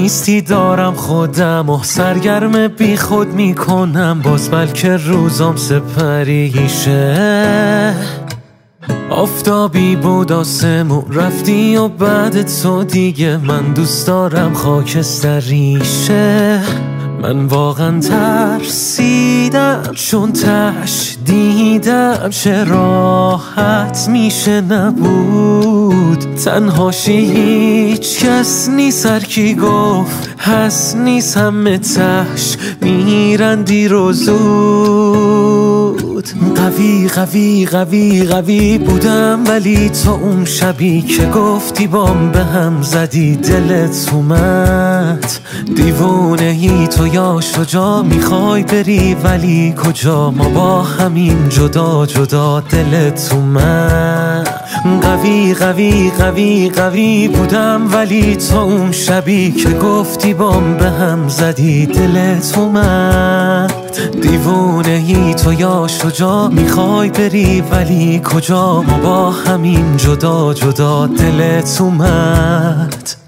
نیستی دارم خودم و سرگرم بی خود میکنم، باز بلکه روزام سپریشه. آفتابی بود آسمون رفتی و بعد تو دیگه من دوست دارم خاکستریشه. من واقعا ترسیدم چون تش دیدم چه راحت میشه نبود تنهاشی، هیچ کس نیست، هر کی گفت هست نیست، همه تش میرن دیر و زود. قوی قوی قوی قوی بودم ولی تو اون شبی که گفتی بام به هم زدی دلت اومد. دیوونه تو یا شجاع میخوای بری ولی کجا، ما با همین جدا جدا دلت اومد. قوی قوی قوی قوی بودم ولی تو اون شبی که گفتی بام به هم زدی دلت اومد. دیوونه تو یا شجاع میخوای بری ولی کجا، ما با همین جدا جدا دلت اومد.